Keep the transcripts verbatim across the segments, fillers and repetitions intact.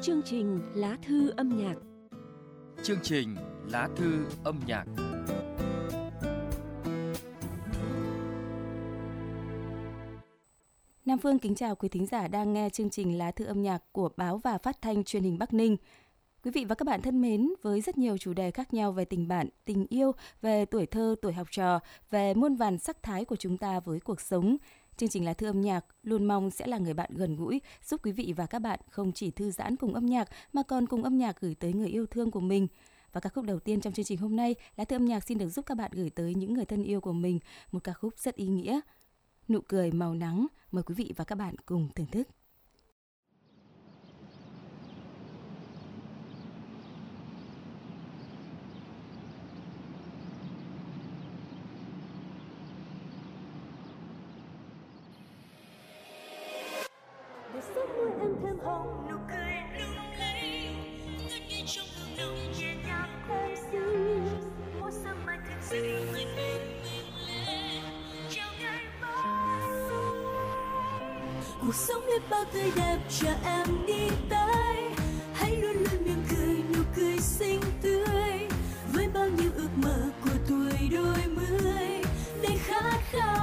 Chương trình Lá thư âm nhạc. Chương trình Lá thư âm nhạc. Nam Phương kính chào quý thính giả đang nghe chương trình Lá thư âm nhạc của Báo và Phát thanh Truyền hình Bắc Ninh. Quý vị và các bạn thân mến, với rất nhiều chủ đề khác nhau về tình bạn, tình yêu, về tuổi thơ, tuổi học trò, về muôn vàn sắc thái của chúng ta với cuộc sống, chương trình Lá thư âm nhạc luôn mong sẽ là người bạn gần gũi, giúp quý vị và các bạn không chỉ thư giãn cùng âm nhạc mà còn cùng âm nhạc gửi tới người yêu thương của mình. Và ca khúc đầu tiên trong chương trình hôm nay, Lá thư âm nhạc xin được giúp các bạn gửi tới những người thân yêu của mình một ca khúc rất ý nghĩa. Nụ cười màu nắng, mời quý vị và các bạn cùng thưởng thức. Để sớm môi em thêm hồng, nụ cười lung linh, ngất ngây trong hương nồng nhẹ nhàng thêm xinh. Mỗi sớm mai thức dậy nhìn bình minh lên, chào ngày mới. Cuộc sống biết bao tươi đẹp chờ em đi tới, hãy luôn luôn mỉm cười, nụ cười xinh tươi, với bao nhiêu ước mơ của tuổi đôi mươi đầy khát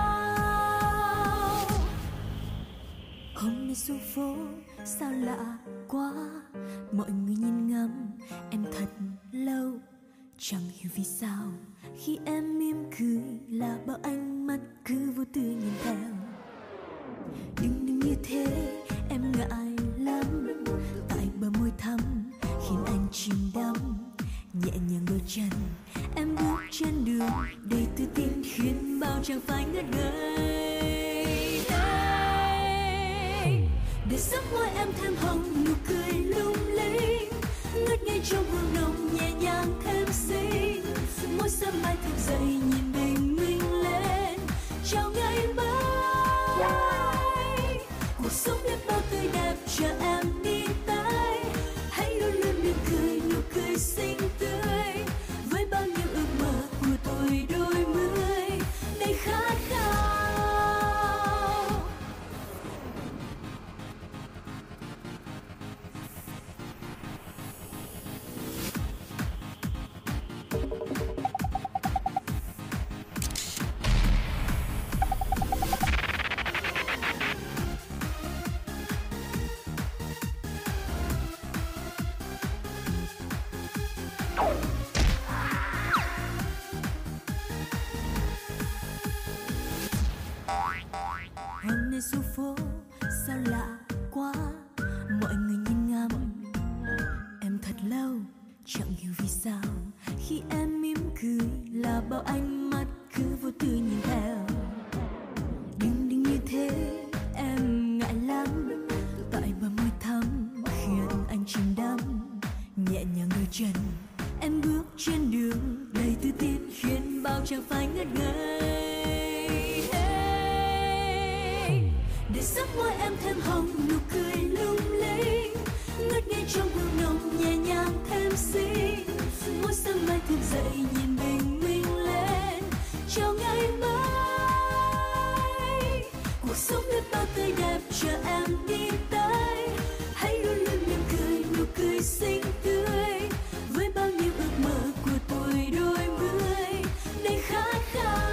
khao. Hôm nay xuống phố sao lạ quá, mọi người nhìn ngắm em thật lâu, chẳng hiểu vì sao khi em mỉm cười là bao ánh mắt cứ vô tư nhìn theo. Đừng đừng như thế em ngại lắm, tại bờ môi thắm khiến anh chìm đắm, nhẹ nhàng đôi chân em bước trên đường đầy tự tin khiến bao chàng phái ngất ngây. Để sớm môi em thêm hồng, nụ cười lung linh, ngất ngây trong hương nồng nhẹ nhàng thêm xinh. Mỗi sớm mai thức dậy nhìn bình minh lên, chào ngày mới. Cuộc sống biết bao tươi đẹp chờ em đi tới, hãy luôn luôn mỉm cười, nụ cười xinh tươi, với bao nhiêu ước mơ của tuổi đôi mươi đầy khát khao. Hôm nay xuống phố sao lạ quá, mọi người nhìn ngắm em thật lâu, chẳng hiểu vì sao khi em mỉm cười là bao ánh mắt cứ vô tư nhìn theo. Đừng đừng như thế em ngại lắm, tại bờ môi thắm khiến anh chìm đắm, nhẹ nhàng đôi chân em bước trên đường đầy tự tin khiến bao chàng phái ngất ngây. Để sớm môi em thêm hồng, nụ cười lung linh, ngất ngây trong hương nồng nhẹ nhàng thêm xinh. Mỗi sớm mai thức dậy nhìn bình minh lên, chào ngày mới. Cuộc sống biết bao tươi đẹp chờ em đi tới, hãy luôn luôn mỉm cười, nụ cười xinh tươi, với bao nhiêu ước mơ của tuổi đôi mươi đầy khát khao.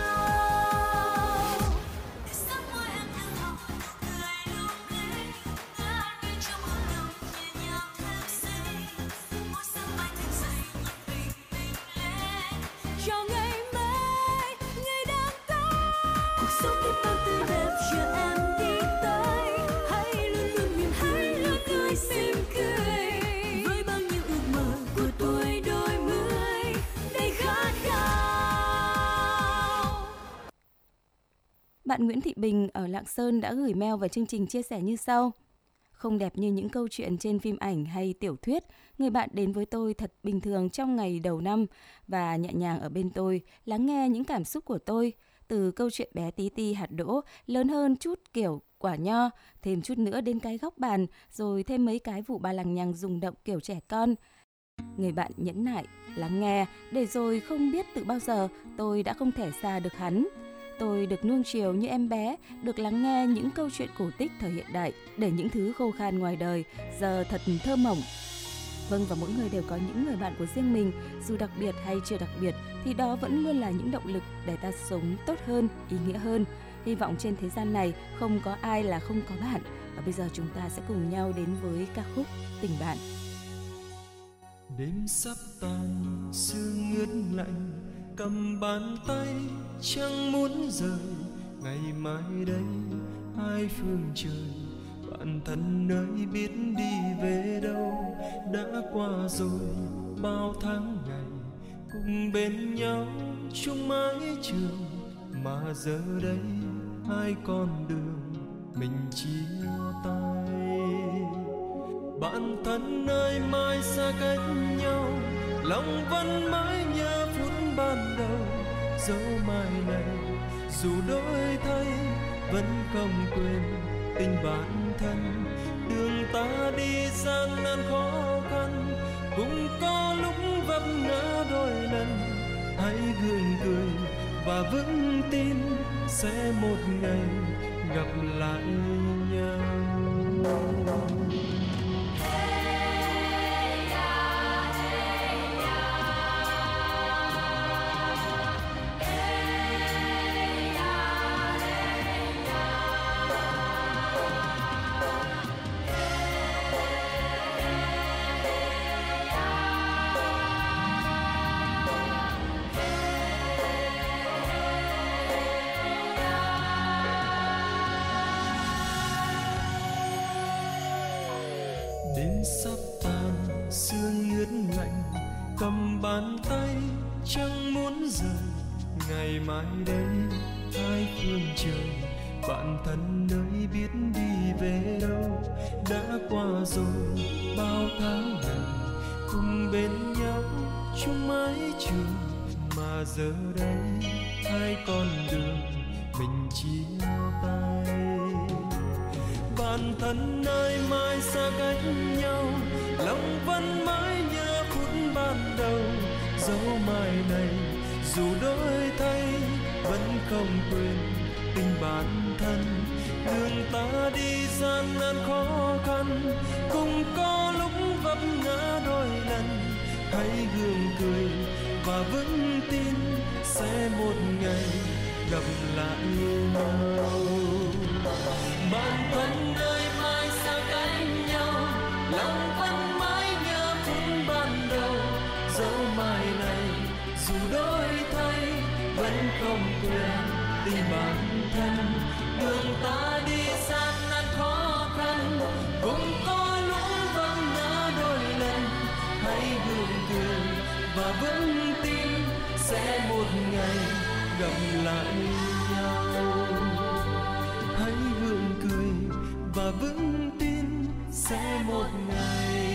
Bạn Nguyễn Thị Bình ở Lạng Sơn đã gửi mail về chương trình chia sẻ như sau. Không đẹp như những câu chuyện trên phim ảnh hay tiểu thuyết, người bạn đến với tôi thật bình thường trong ngày đầu năm và nhẹ nhàng ở bên tôi, lắng nghe những cảm xúc của tôi. Từ câu chuyện bé tí ti hạt đỗ, lớn hơn chút kiểu quả nho, thêm chút nữa đến cái góc bàn, rồi thêm mấy cái vụ ba lằng nhằng rung động kiểu trẻ con. Người bạn nhẫn nại, lắng nghe, để rồi không biết từ bao giờ tôi đã không thể xa được hắn. Tôi được nuông chiều như em bé, được lắng nghe những câu chuyện cổ tích thời hiện đại, để những thứ khô khan ngoài đời giờ thật thơ mộng. Vâng, và mỗi người đều có những người bạn của riêng mình, dù đặc biệt hay chưa đặc biệt thì đó vẫn luôn là những động lực để ta sống tốt hơn, ý nghĩa hơn. Hy vọng trên thế gian này không có ai là không có bạn. Và bây giờ chúng ta sẽ cùng nhau đến với ca khúc Tình Bạn. Đêm sắp tàn, sương ướt lạnh, cầm bàn tay chẳng muốn rời. Ngày mai đây hai phương trời, bạn thân nơi biết đi về đâu. Đã qua rồi bao tháng ngày, cùng bên nhau chung mái trường, mà giờ đây hai con đường mình chia tay. Bạn thân ơi, mai xa cách nhau, lòng vẫn mãi nhớ phút ban đầu. Dẫu mai này dù đổi thay, vẫn không quên tình bạn thân. Đường ta đi gian nan khó khăn, cũng có lúc vấp ngã đôi lần. Hãy gượng cười và vững tin, sẽ một ngày gặp lại nhau. Đêm sắp tàn, sương ướt lạnh, cầm bàn tay chẳng muốn rời. Ngày mai đây hai phương trời, bạn thân nơi biết đi về đâu. Đã qua rồi bao tháng ngày, cùng bên nhau chung mái trường, mà giờ đây hai con đường mình chia tay. Bạn thân ơi, mai xa cách nhau, lòng vẫn mãi nhớ phút ban đầu. Dẫu mai này dù đổi thay, vẫn không quên tình bạn thân. Đường ta đi gian nan khó khăn, cũng có lúc vấp ngã đôi lần. Hãy gượng cười và vững tin, sẽ một ngày gặp lại nhau. Bạn thân ơi, mai xa cách nhau, lòng vẫn mãi nhớ phút ban đầu. Dẫu mai này dù đổi thay, vẫn không quên tình bạn thân. Đường ta đi gian nan khó khăn, cũng có lúc vấp ngã đôi lần. Hãy gượng cười và vững tin, sẽ một ngày gặp lại nhau. Hãy gượng cười và vững tin, sẽ một ngày.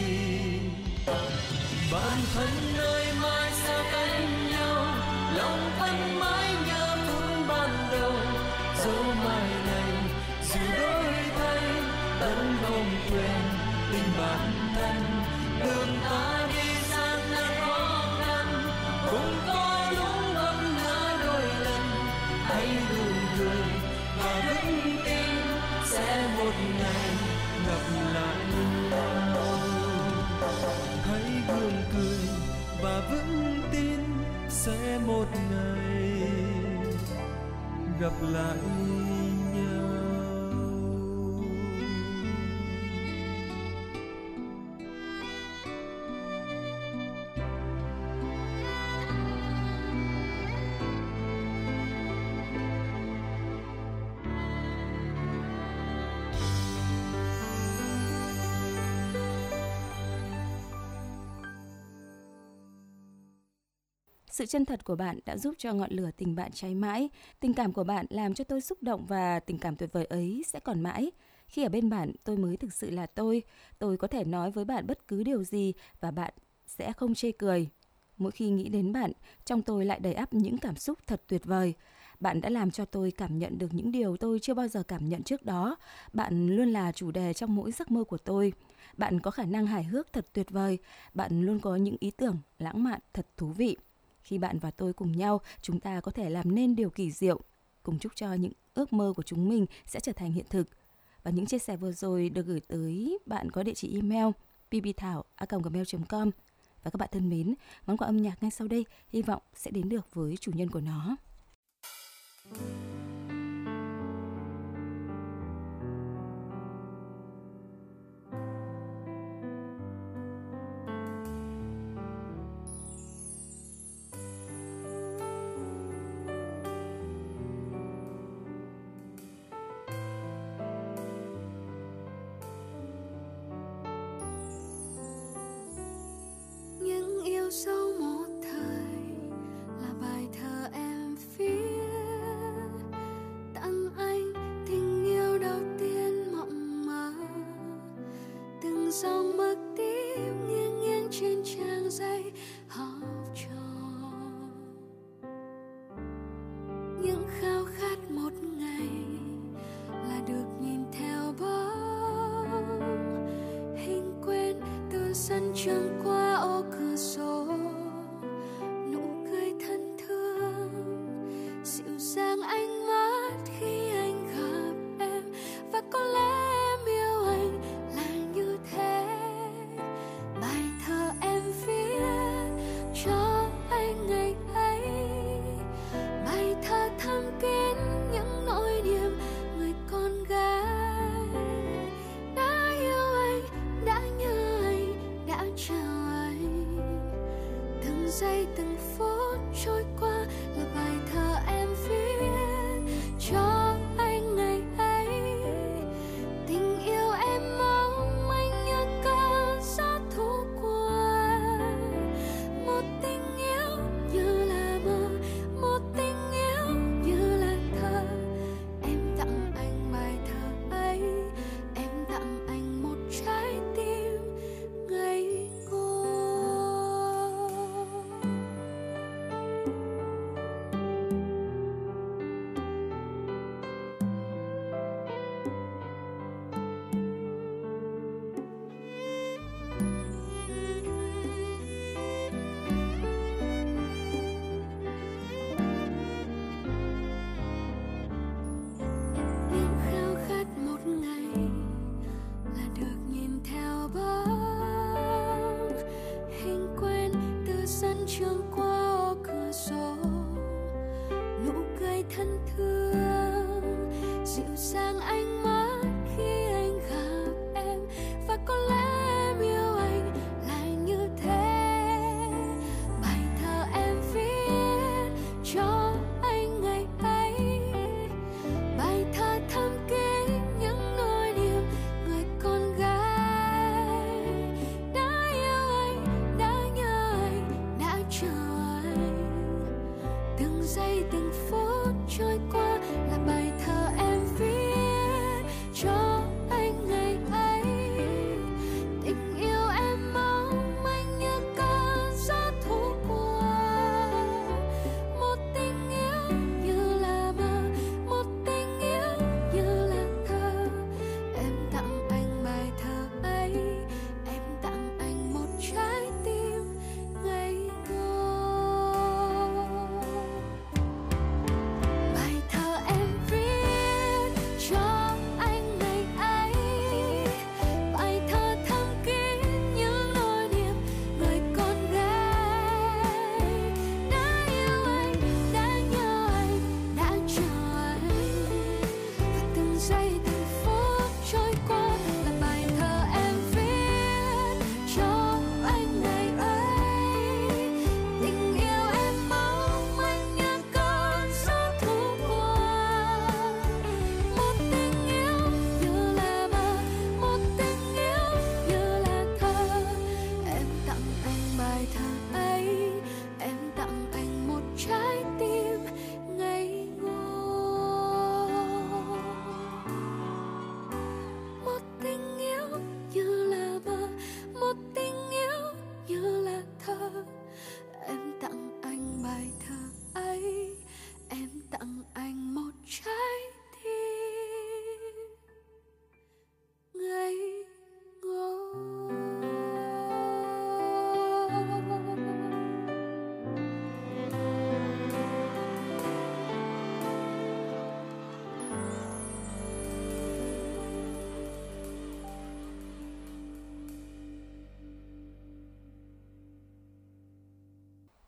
Bạn thân ơi, mai xa cách nhau, lòng vẫn mãi nhớ phút ban đầu. Dẫu mai này dù đổi thay, vẫn không quên tình bạn thân. Đường ta đi gian nan khó khăn, cũng có lúc vấp ngã đôi lần. Hãy gượng cười và vững tin, sẽ một ngày gặp lại nhau. Hãy gượng cười và vững tin, sẽ một ngày gặp lại nhau. Sự chân thật của bạn đã giúp cho ngọn lửa tình bạn cháy mãi. Tình cảm của bạn làm cho tôi xúc động, và tình cảm tuyệt vời ấy sẽ còn mãi. Khi ở bên bạn, tôi mới thực sự là tôi. Tôi có thể nói với bạn bất cứ điều gì và bạn sẽ không chê cười. Mỗi khi nghĩ đến bạn, trong tôi lại đầy ắp những cảm xúc thật tuyệt vời. Bạn đã làm cho tôi cảm nhận được những điều tôi chưa bao giờ cảm nhận trước đó. Bạn luôn là chủ đề trong mỗi giấc mơ của tôi. Bạn có khả năng hài hước thật tuyệt vời. Bạn luôn có những ý tưởng lãng mạn thật thú vị. Khi bạn và tôi cùng nhau, chúng ta có thể làm nên điều kỳ diệu. cùng chúc cho những ước mơ của chúng mình sẽ trở thành hiện thực. Và những chia sẻ vừa rồi được gửi tới bạn có địa chỉ email ppthảo a còng gmail chấm com. Và các bạn thân mến, món quà âm nhạc ngay sau đây hy vọng sẽ đến được với chủ nhân của nó. Sau một thời là bài thơ em viết tặng anh tình yêu đầu tiên mộng mơ, từng dòng mực tím nghiêng nghiêng trên trang giấy học trò, những khao khát một ngày là được nhìn theo bóng hình quen từ sân trường qua ô cửa sổ. Giây từng phút trôi qua là bài thơ em viết cho anh ngày ấy. Tình yêu em mong manh như cơn gió thu qua, một tình yêu như là mơ, một tình yêu như là thơ. Em tặng anh bài thơ ấy, em tặng anh một trái tim ngây ngô. Trường qua ô cửa sổ, nụ cười thân thương dịu dàng ánh mắt khi anh gặp em, và có lẽ em yêu anh là như thế. Bài thơ em viết cho anh ngày ấy, bài thơ thầm kín những nỗi niềm người con gái đã yêu anh, đã nhớ anh, chờ anh. Từng giây từng phút trôi qua là bài thơ em viết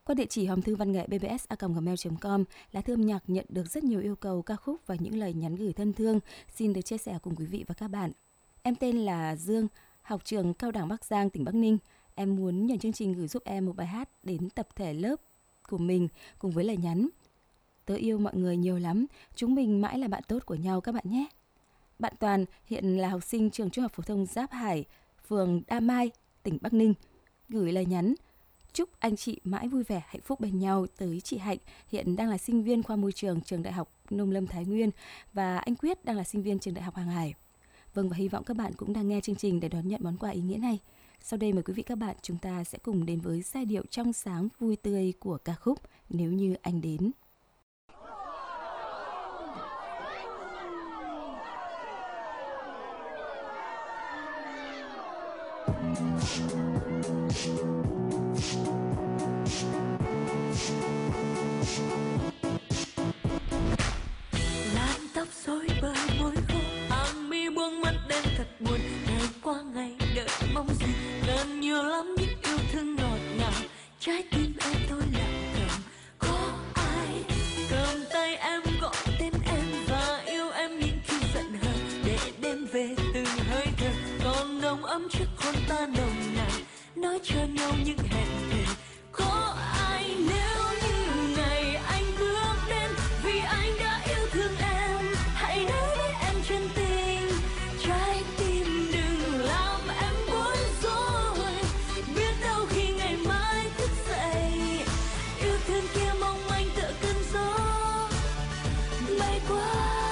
Qua địa chỉ hòm thư văn nghệ b b s a còng gmail chấm com, Lá Thư Âm Nhạc nhận được rất nhiều yêu cầu ca khúc và những lời nhắn gửi thân thương xin được chia sẻ cùng quý vị và các bạn. Em tên là Dương, học trường Cao đẳng Bắc Giang, tỉnh Bắc Ninh. Em muốn nhờ chương trình gửi giúp em một bài hát đến tập thể lớp của mình cùng với lời nhắn: tớ yêu mọi người nhiều lắm, chúng mình mãi là bạn tốt của nhau các bạn nhé. Bạn Toàn hiện là học sinh trường Trung học phổ thông Giáp Hải, phường Đa Mai, tỉnh Bắc Ninh, gửi lời nhắn: chúc anh chị mãi vui vẻ, hạnh phúc bên nhau. Tới chị Hạnh, hiện đang là sinh viên khoa môi trường trường Đại học Nông Lâm Thái Nguyên, và anh Quyết đang là sinh viên trường Đại học Hàng Hải. Vâng, và hy vọng các bạn cũng đang nghe chương trình để đón nhận món quà ý nghĩa này. Sau đây mời quý vị các bạn chúng ta sẽ cùng đến với giai điệu trong sáng vui tươi của ca khúc Nếu Như Anh Đến. Làn tóc rối bời môi khô, hàng mi buông mắt đen thật buồn. Ngày qua ngày đợi mong gì, gần nhiều lắm những yêu thương ngọt ngào. Trái tim em thôi lặng thầm, có ai cầm tay em gọi tên em và yêu em những khi giận hờn, để đêm về từng hơi thở còn nồng ấm trước hôn ta nồng nàn, nói cho nhau những hẹn thề. Có ai nếu như ngày anh bước đến vì anh đã yêu thương em, hãy nói với em chân tình, trái tim đừng làm em bối rối. Biết đâu khi ngày mai thức dậy, yêu thương kia mong manh tựa cơn gió bay qua.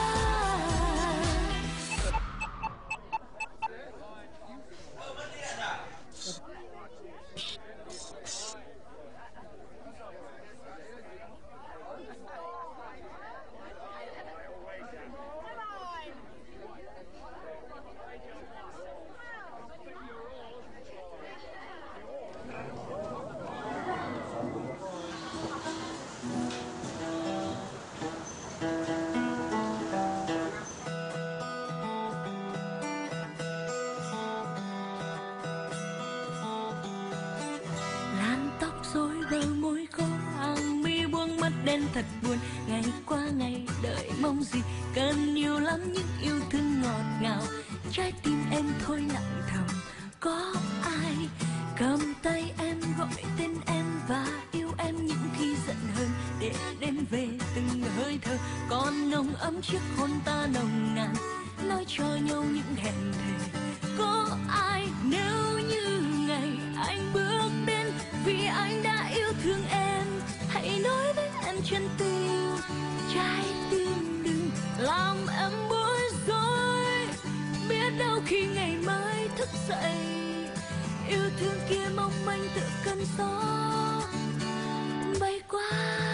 Đen thật buồn, ngày qua ngày đợi mong gì, cần nhiều lắm những yêu thương ngọt ngào. Trái tim em thôi lặng thầm, có ai cầm tay em gọi tên em và yêu em những khi giận hờn, để đêm về từng hơi thở còn nồng ấm chiếc hôn ta nồng nàn, nói cho nhau những hẹn thề. Có ai nếu như ngày anh bước đến vì anh đã yêu thương em, hãy nói với em chân tình, trái tim đừng làm em bối rối. Biết đâu khi ngày mai thức dậy, yêu thương kia mong manh tựa cơn gió bay qua.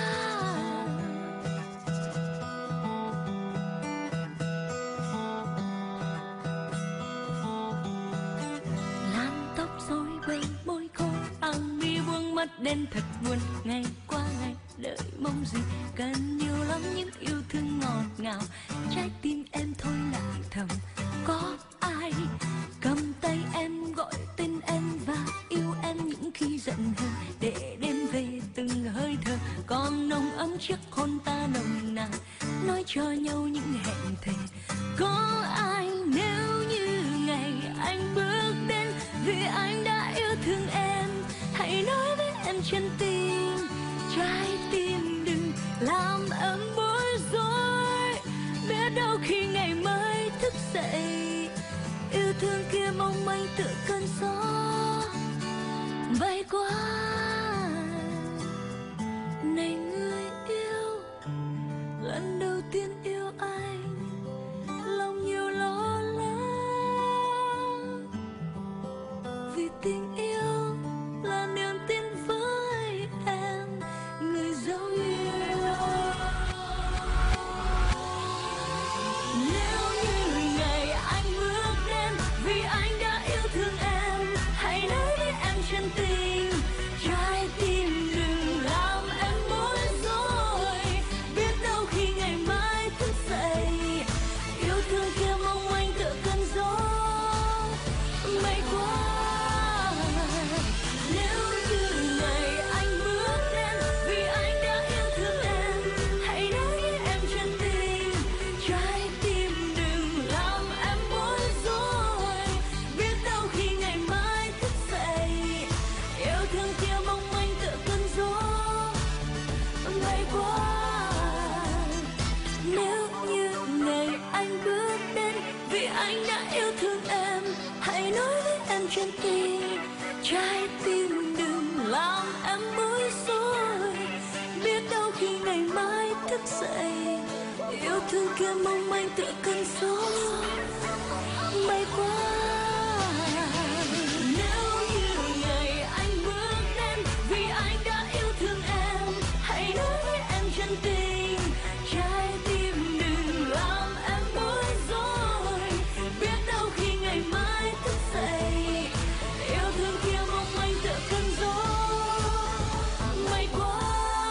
Làn tóc rối bời môi khô, áng mi buông mắt đen thật buồn. Ngày qua ngày đợi mong gì, cần nhiều lắm những yêu thương ngọt ngào. Trái tim em thôi lặng thầm, có ai cầm tay em gọi tên em và yêu em những khi giận hờn, để đêm về từng hơi thở còn nồng ấm chiếc hôn ta nồng nàn, nói cho nhau những hẹn thề. Có ai nếu như ngày anh bước đến vì anh đã yêu thương em, hãy nói với em chân tình, trái tim đừng làm em bối rối. Biết đâu khi ngày mai thức dậy, chân tình, trái tim đừng làm em bối rối. Biết đâu khi ngày mai thức dậy, yêu thương kia mong manh tựa cơn gió bay qua. Nếu như ngày anh bước đến vì anh đã yêu thương em, hãy nói với em chân tình, trái tim đừng làm em bối rối. Biết đâu khi ngày mai thức dậy, yêu thương kia mong manh tựa cơn gió bay qua.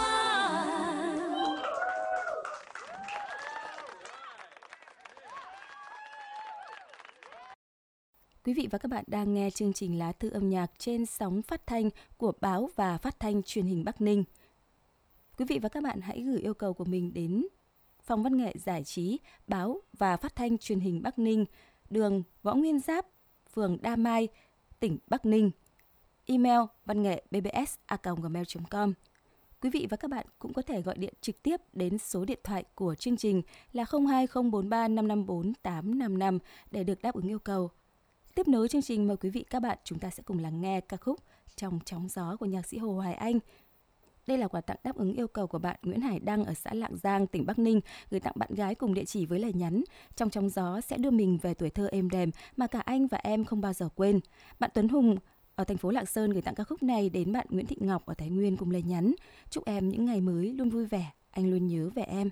Quý vị và các bạn đang nghe chương trình Lá thư âm nhạc trên sóng phát thanh của Báo và Phát thanh Truyền hình Bắc Ninh. Quý vị và các bạn hãy gửi yêu cầu của mình đến Phòng Văn nghệ Giải trí Báo và Phát thanh Truyền hình Bắc Ninh, đường Võ Nguyên Giáp, phường Đa Mai, tỉnh Bắc Ninh. Email văn nghệ b b s a còng gmail chấm com. Quý vị và các bạn cũng có thể gọi điện trực tiếp đến số điện thoại của chương trình là không hai không bốn ba năm năm bốn tám năm năm để được đáp ứng yêu cầu. Tiếp nối chương trình, mời quý vị các bạn chúng ta sẽ cùng lắng nghe ca khúc Trong Chóng Gió của nhạc sĩ Hồ Hoài Anh. Đây là quà tặng đáp ứng yêu cầu của bạn Nguyễn Hải Đăng ở xã Lạng Giang, tỉnh Bắc Ninh, gửi tặng bạn gái cùng địa chỉ với lời nhắn: Trong Chóng Gió sẽ đưa mình về tuổi thơ êm đềm mà cả anh và em không bao giờ quên. Bạn Tuấn Hùng ở thành phố Lạng Sơn gửi tặng ca khúc này đến bạn Nguyễn Thị Ngọc ở Thái Nguyên cùng lời nhắn: Chúc em những ngày mới luôn vui vẻ, anh luôn nhớ về em.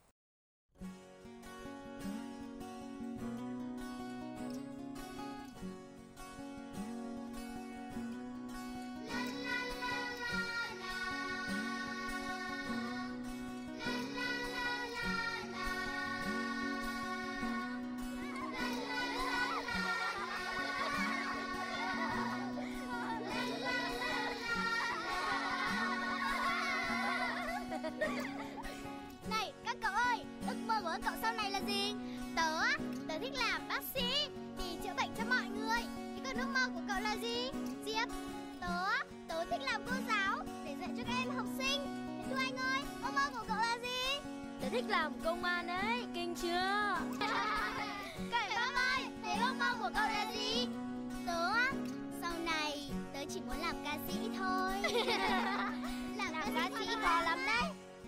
Này các cậu ơi, ước mơ của các cậu sau này là gì? Tớ á, tớ thích làm bác sĩ thì chữa bệnh cho mọi người. Thế còn ước mơ của cậu là gì? Diệp, tớ á, tớ thích làm cô giáo để dạy cho các em học sinh. Thế Thu Anh ơi, ước mơ của cậu là gì? Tớ thích làm công an đấy, kinh chưa? Cậu Bông ơi, thế ước mơ của cậu là gì? Tớ á, sau này tớ chỉ muốn làm ca sĩ thôi. Làm, làm ca sĩ khó lắm đấy.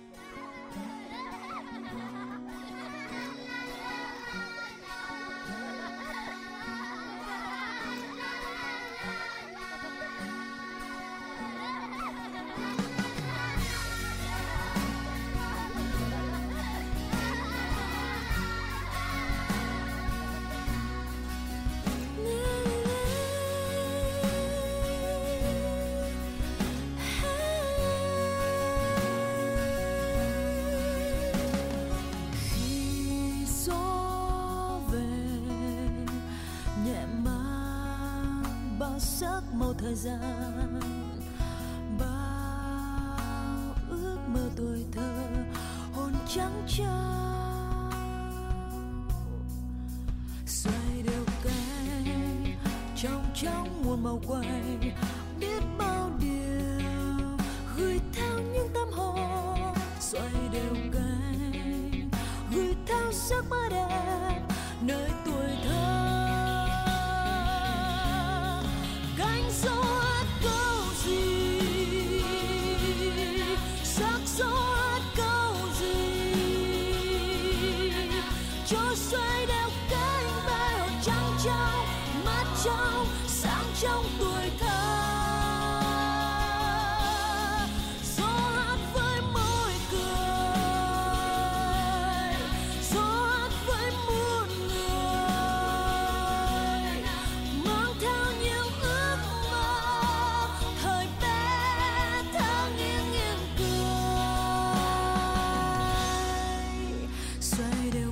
Màu thời gian bao ước mơ tuổi thơ hồn trắng trao xoay đều cánh trong trong muôn màu quay biết bao điều gửi theo những tâm hồn xoay đều cánh gửi theo giấc mơ đẹp nơi tuổi thơ. Trong tuổi thơ gió hát với môi cười, gió hát với muôn người, mang theo những ước mơ thời bé thơ nghiêng nghiêng cười xoay đều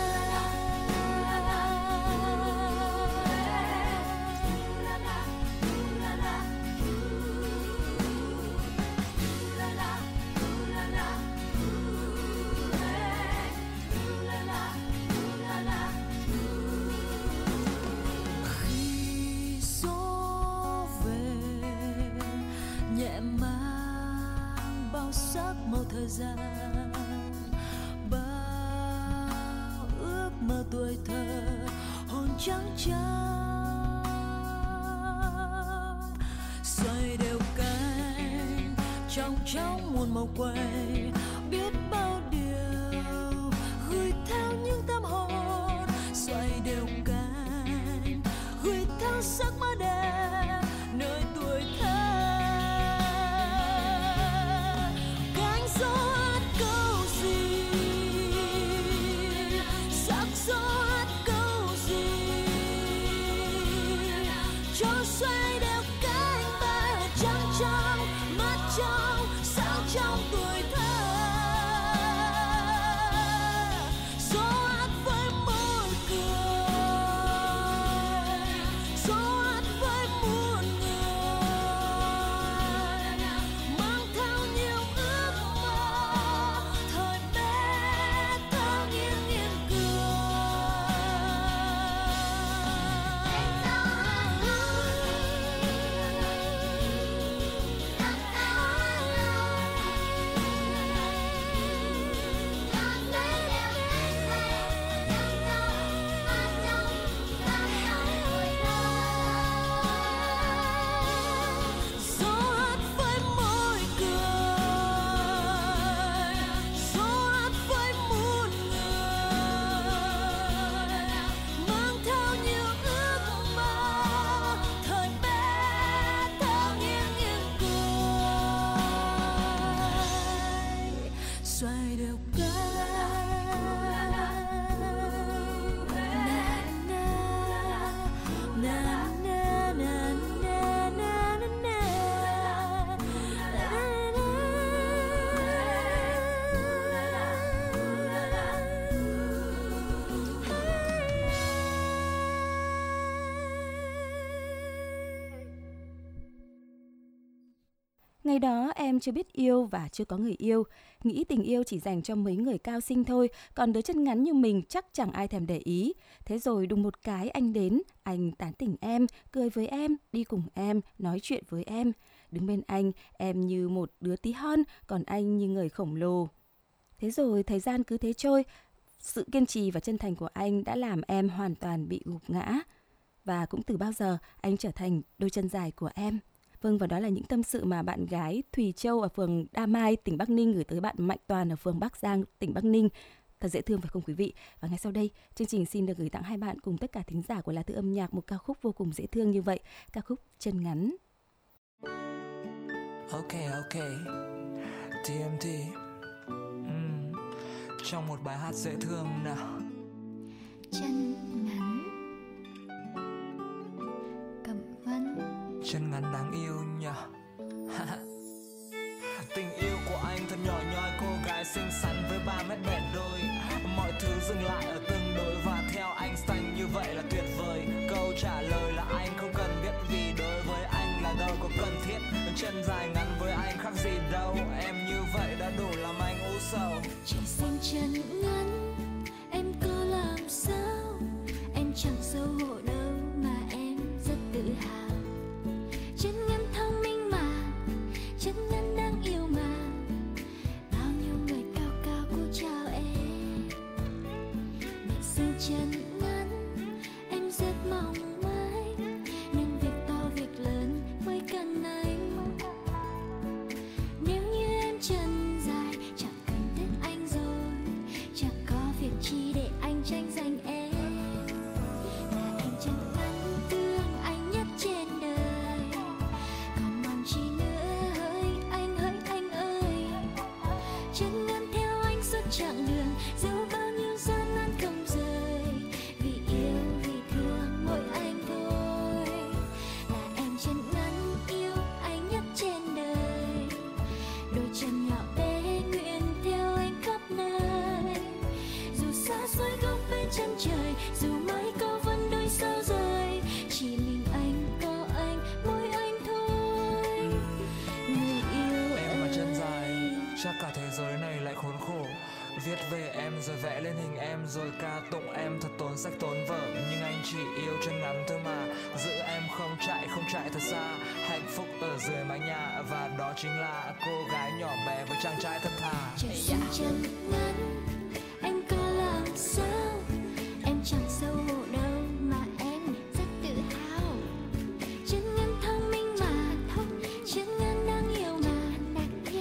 thời gian bao ước mơ tuổi thơ hồn trắng trao trong trong muôn màu quay, biết bao điều gửi theo những tâm hồn xoay đều cánh, gửi theo giấc mơ đẹp nơi tuổi thơ. Cánh gió hát câu gì, sắc gió hát câu gì, cho xoay đều cánh bay trắng trong mắt trong sao trong tuổi thơ. Gió hát với môi cười, gió hát với muôn người, mang theo nhiều ước mơ thời bé thơ nghiêng nghiêng cười. Gió hát với môi cười, gió hát với muôn người, mang theo nhiều ước mơ thời bé thơ nghiêng nghiêng cười, xoay đều cánh. Na, na, na, na, na, na, na, Ngày đó em chưa biết yêu và chưa có người yêu, nghĩ tình yêu chỉ dành cho mấy người cao sinh thôi, còn đứa chân ngắn như mình chắc chẳng ai thèm để ý. Thế rồi đùng một cái anh đến, anh tán tỉnh em, cười với em, đi cùng em, nói chuyện với em. Đứng bên anh, em như một đứa tí hon, còn anh như người khổng lồ. Thế rồi thời gian cứ thế trôi, sự kiên trì và chân thành của anh đã làm em hoàn toàn bị gục ngã. Và cũng từ bao giờ anh trở thành đôi chân dài của em. Vâng, và đó là những tâm sự mà bạn gái Thùy Châu ở phường Đa Mai, tỉnh Bắc Ninh gửi tới bạn Mạnh Toàn ở phường Bắc Giang, tỉnh Bắc Ninh. Thật dễ thương phải không quý vị? Và ngay sau đây, chương trình xin được gửi tặng hai bạn cùng tất cả thính giả của Lá Thư Âm Nhạc một ca khúc vô cùng dễ thương như vậy, ca khúc Chân Ngắn. Ok ok tê em tê uhm. Trong một bài hát dễ thương nào. Chân ngắn Cẩm Vân. Chân ngắn đáng yêu nhờ. Tình yêu của anh thật nhỏ nhoi, cô gái xinh xắn với ba mét bẹt đôi. Mọi thứ dừng lại ở tương đối và theo anh xanh như vậy là tuyệt vời. Câu trả lời là anh không cần biết vì đối với anh là đâu có cần thiết. Chân dài ngắn với anh khác gì đâu, em như vậy đã đủ làm anh u sầu. Chỉ xem chân ngắn em có làm sao, em chẳng xấu hổ đâu mà em rất tự hào. Chân ngắn thông minh mà, chân ngắn đáng yêu mà, bao nhiêu người cao cao cô chào em. Ngày xưa chân ngắn em rất mong mãi, nhưng việc to việc lớn mới cần anh. Nếu như em chân dài chẳng cần thích anh rồi, chẳng có việc chi để anh tranh giành em. Là em chân ngắn thương anh nhất trên đời, còn mong chi nữa hỡi anh hỡi anh ơi. Chân ngắn theo anh suốt chặng đường, dẫu bao nhiêu gian nan không rời, vì yêu vì thương mỗi anh thôi. Là em chân ngắn yêu anh nhất trên đời, đôi chân nhỏ bé nguyện theo anh khắp nơi. Dù xa xôi góc bên chân trời, dù mãi có vân đôi sao rời, chỉ mình anh có anh mỗi anh thôi. Người yêu Em mà chân dài chắc cả thế giới này lại khốn khổ. Viết về em rồi vẽ lên hình em rồi ca tụng em thật tốn sách tốn vở. Nhưng anh chỉ yêu chân ngắn thôi mà, giữ em không chạy không chạy thật xa. Hạnh phúc ở dưới mái nhà và đó chính là cô gái nhỏ bé với chàng trai thật thà. trời xanh chân ngắn anh có làm sao, em chẳng xấu hổ đâu mà em rất tự hào. Chân ngắn thông minh mà, chân ngắn đáng yêu mà,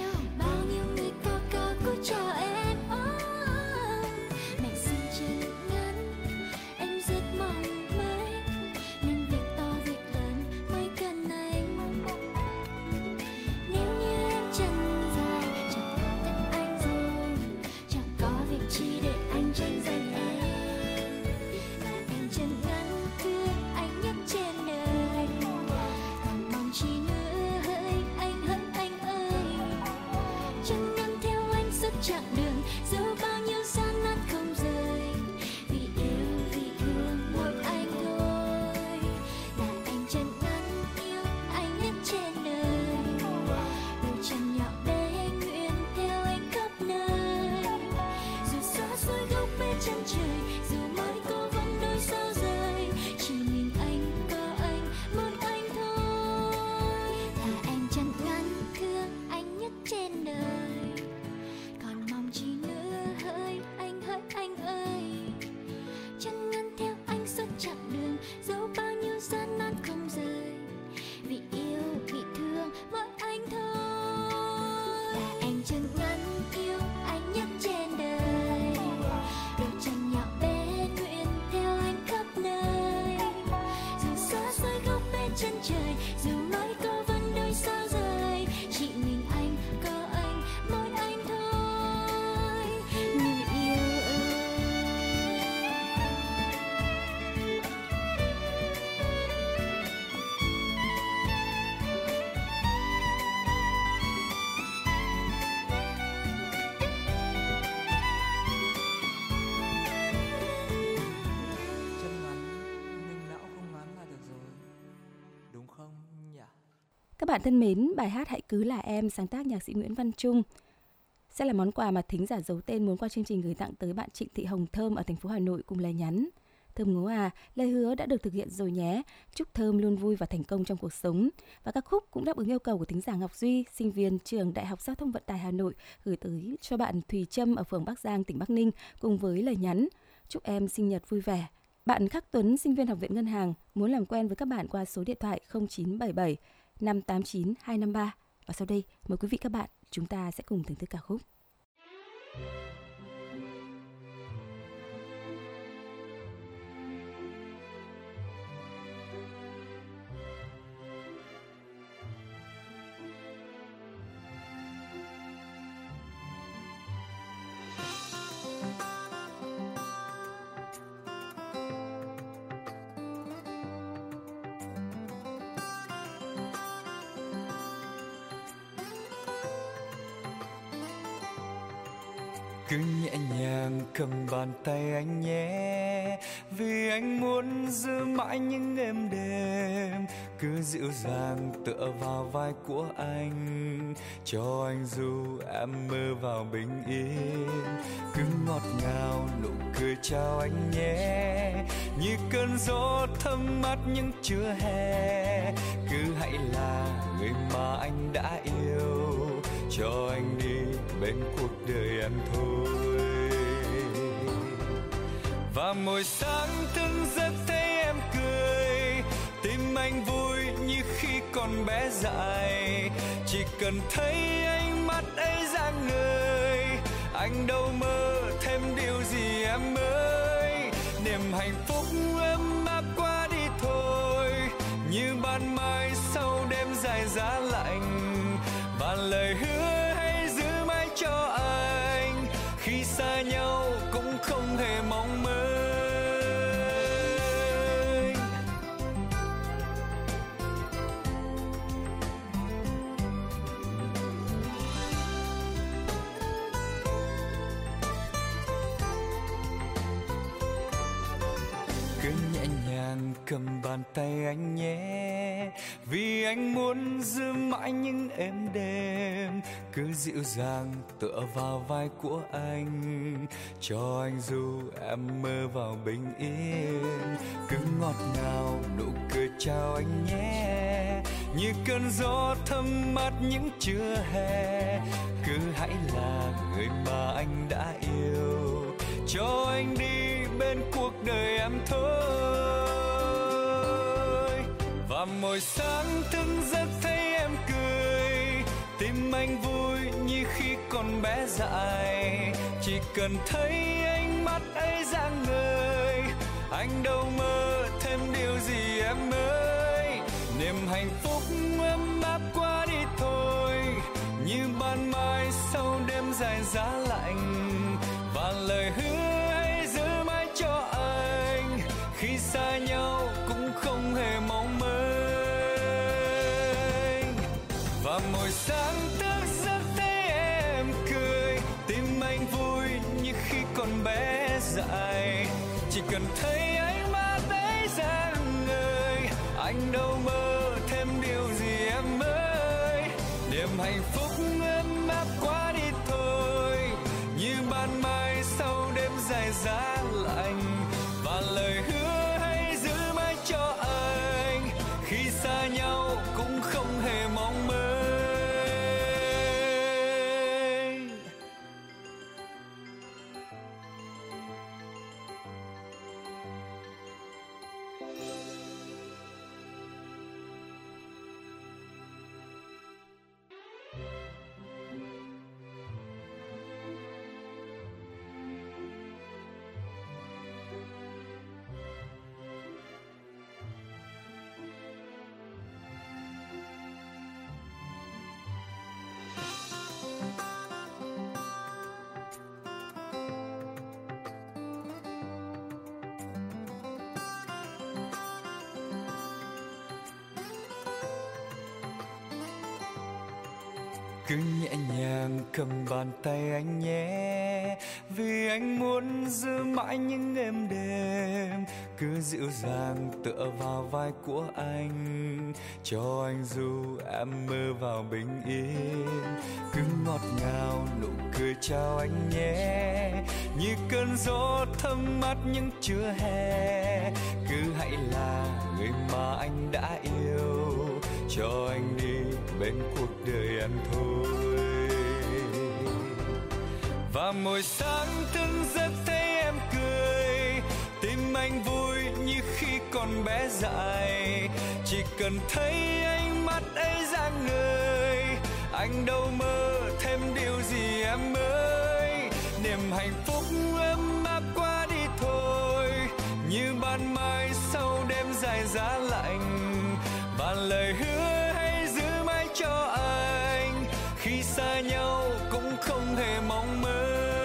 chặng đường, dẫu bao nhiêu gian nan không rời. Vì yêu, vì thương một anh thôi, là anh chân ngắn yêu anh nhất trên đời. Đôi chân nhỏ bé nguyện theo anh khắp nơi, dù xa xôi góc bên chân trời, dù mới có vẫn đôi sao rời. Chỉ mình anh có anh, một anh thôi, là anh chân ngắn thương anh nhất trên đời. Còn mong chi nữa hỡi anh, hỡi anh ơi, chân ngắn theo anh suốt chặng đường, dẫu bao nhiêu gian nan không rời. Vì yêu, vì thương mỗi anh thôi, là anh chân ngắn yêu anh nhất trên đời. Đôi chân nhỏ bé nguyện theo anh khắp nơi, dù xa xôi góc bên chân trời, dù mới có vẫn đôi sao rời. Chỉ mình anh có anh, mỗi anh thôi, người yêu ơi. Chân ngắn nhưng não không ngắn là được rồi, đúng không nhỉ? Các bạn thân mến, bài hát Hãy Cứ Là Em sáng tác nhạc sĩ Nguyễn Văn Trung sẽ là món quà mà thính giả giấu tên muốn qua chương trình gửi tặng tới bạn Trịnh Thị Hồng Thơm ở thành phố Hà Nội cùng lời nhắn: Thơm ngố à, lời hứa đã được thực hiện rồi nhé. Chúc Thơm luôn vui và thành công trong cuộc sống. Và ca khúc cũng đáp ứng yêu cầu của thính giả Ngọc Duy, sinh viên trường Đại học Giao thông Vận tải Hà Nội, gửi tới cho bạn Thùy Trâm ở phường Bắc Giang, tỉnh Bắc Ninh cùng với lời nhắn: Chúc em sinh nhật vui vẻ. Bạn Khắc Tuấn, sinh viên Học viện Ngân hàng, muốn làm quen với các bạn qua số điện thoại không chín bảy bảy năm tám chín hai năm ba. Và sau đây, mời quý vị các bạn, chúng ta sẽ cùng thưởng thức ca khúc. Cứ nhẹ nhàng cầm bàn tay anh nhé, vì anh muốn giữ mãi những êm đêm. Cứ dịu dàng tựa vào vai của anh, cho anh dù em mơ vào bình yên. Cứ ngọt ngào nụ cười chào anh nhé, như cơn gió thơm mát những trưa hè. Cứ hãy là người mà anh đã yêu, cho anh đi bên cuộc đời em thôi. Và mỗi sáng thức giấc thấy em cười, tim anh vui như khi còn bé dại. Chỉ cần thấy ánh mắt ấy rạng ngời, anh đâu mơ thêm điều gì em ơi. Niềm hạnh phúc ấm áp qua đi thôi, như ban mai sau đêm dài giá lạnh. Và lời hứa hãy giữ mãi cho anh, khi xa nhau cũng không hề mong mơ. Cứ nhẹ nhàng cầm bàn tay anh nhé, vì anh muốn giữ mãi những êm đêm. Cứ dịu dàng tựa vào vai của anh, cho anh dù em mơ vào bình yên. Cứ ngọt ngào nụ cười chào anh nhé, như cơn gió thơm mát những trưa hè. Cứ hãy là người mà anh đã yêu, cho anh đi bên cuộc đời em thôi. Và mỗi sáng thức giấc thấy em cười, tim anh vui như khi còn bé dại. Chỉ cần thấy ánh mắt ấy rạng ngời, anh đâu mơ thêm điều gì em ơi. Niềm hạnh phúc ấm áp qua đi thôi, như ban mai sau đêm dài giá lạnh. Và lời hứa hãy giữ mãi cho anh, khi xa nhau cũng không hề mong mơ. Và mỗi sáng thức giấc thấy em cười, tim còn bé dại. Chỉ cần thấy ánh mắt ấy sáng ngời, anh đâu mơ thêm điều gì em ơi. Niềm hạnh phúc ấm áp quá đi thôi, như ban mai sau đêm dài giá lạnh. Và lời hứa hãy giữ mãi cho anh, khi xa nhau cũng không hề mong mơ. Cứ nhẹ nhàng cầm bàn tay anh nhé, vì anh muốn giữ mãi những êm đêm. Cứ dịu dàng tựa vào vai của anh, cho anh dù em mơ vào bình yên. Cứ ngọt ngào nụ cười chào anh nhé, như cơn gió thơm mát những trưa hè. Cứ hãy là người mà anh đã yêu, cho anh đi bên cuộc đời em thôi. Và mỗi sáng thức giấc thấy em cười, tim anh vui như khi còn bé dại. Chỉ cần thấy ánh mắt ấy rạng ngời, anh đâu mơ thêm điều gì em ơi. Niềm hạnh phúc ấm áp quá đi thôi, như ban mai sau đêm dài giá lạnh. Và lời hứa hãy giữ mãi cho anh, khi xa nhau cũng không hề mong mơ.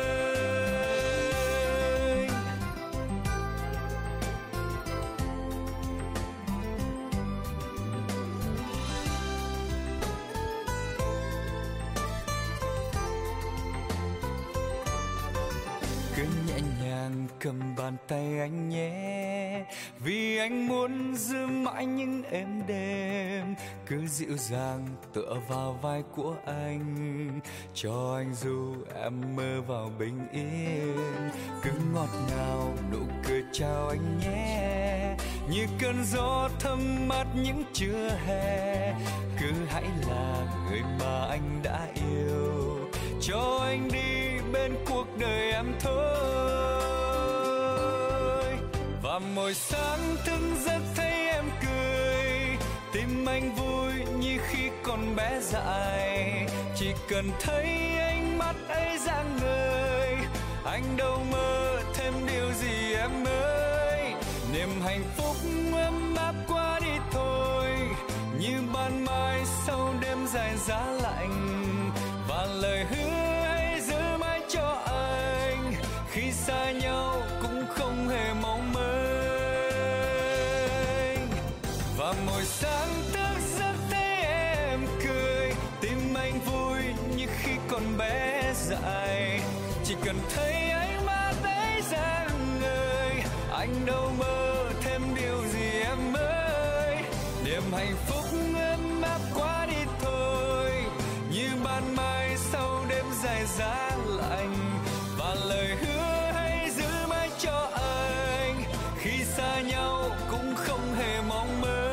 Cứ nhẹ nhàng cầm bàn tay anh nhé, vì anh muốn giữ mãi những êm đêm. Cứ dịu dàng tựa vào vai của anh, cho anh dù em mơ vào bình yên. Cứ ngọt ngào nụ cười chào anh nhé, như cơn gió thơm mát những trưa hè. Cứ hãy là người mà anh đã yêu, cho anh đi bên cuộc đời em thôi. Và mỗi sáng thức giấc thấy em cười, tim anh vui như khi còn bé dại. Chỉ cần thấy ánh mắt ấy rạng ngời, anh đâu mơ thêm điều gì em ơi. Niềm hạnh phúc ấm áp quá đi thôi, như ban mai sau đêm dài giá lạnh. Và lời hứa hãy giữ mãi cho anh, khi xa nhau cũng không hề mong mơ. Và mỗi sáng thức giấc thấy em cười, tim anh vui như khi còn bé dại. Chỉ cần thấy ánh mắt ấy rạng ngời, anh đâu mơ thêm điều gì em ơi. Niềm hạnh phúc ấm áp quá đi thôi, như ban mai sau đêm dài giá lạnh. Và lời hứa hãy giữ mãi cho anh, khi xa nhau cũng không hề mong mơ.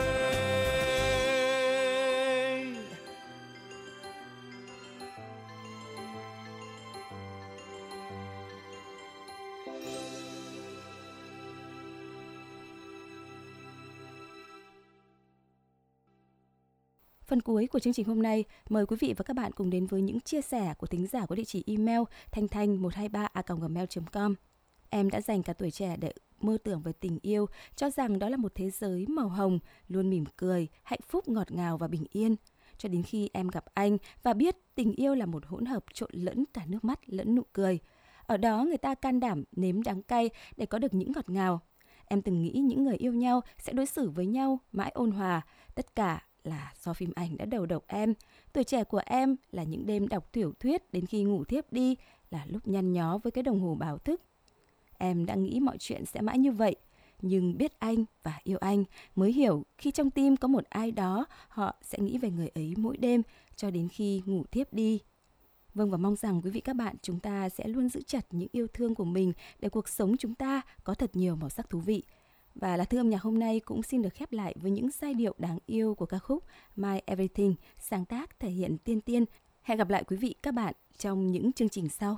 Phần cuối của chương trình hôm nay, mời quý vị và các bạn cùng đến với những chia sẻ của thính giả có địa chỉ email thanh thanh một hai ba a còng gmail chấm com. Em đã dành cả tuổi trẻ để mơ tưởng về tình yêu, cho rằng đó là một thế giới màu hồng, luôn mỉm cười, hạnh phúc ngọt ngào và bình yên. Cho đến khi em gặp anh và biết tình yêu là một hỗn hợp trộn lẫn cả nước mắt lẫn nụ cười. Ở đó người ta can đảm nếm đắng cay để có được những ngọt ngào. Em từng nghĩ những người yêu nhau sẽ đối xử với nhau mãi ôn hòa, tất cả là do phim ảnh đã đầu độc em. Tuổi trẻ của em là những đêm đọc tiểu thuyết đến khi ngủ thiếp đi, là lúc nhăn nhó với cái đồng hồ báo thức. Em đã nghĩ mọi chuyện sẽ mãi như vậy, nhưng biết anh và yêu anh mới hiểu khi trong tim có một ai đó, họ sẽ nghĩ về người ấy mỗi đêm cho đến khi ngủ thiếp đi. Vâng, và mong rằng quý vị các bạn chúng ta sẽ luôn giữ chặt những yêu thương của mình để cuộc sống chúng ta có thật nhiều màu sắc thú vị. Và lá thư âm nhạc hôm nay cũng xin được khép lại với những giai điệu đáng yêu của ca khúc My Everything, sáng tác thể hiện Tiên Tiên. Hẹn gặp lại quý vị các bạn trong những chương trình sau.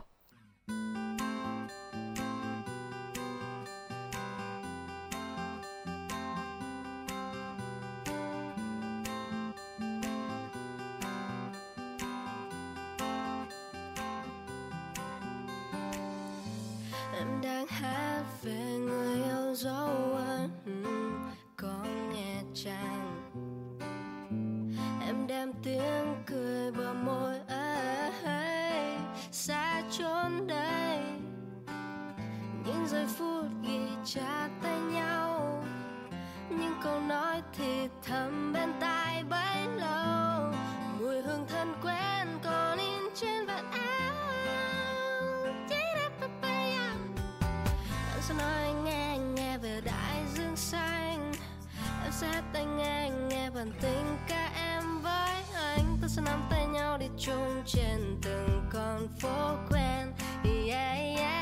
Em đang hát về người yêu dấu ấn, có nghe chăng? Em đem tiếng cười bờ môi ấy xa chốn đây, những giây phút ghi chặt tay nhau, những câu nói thì thầm bên tai bấy lâu, mùi hương thân quen còn in trên vạt áo. Em sẽ nói nghe nghe về đại dương xanh, em sẽ tay nghe nghe bản tình ca em với anh. Ta sẽ nắm tay nhau đi chung trên từng con phố quen, yeah, yeah.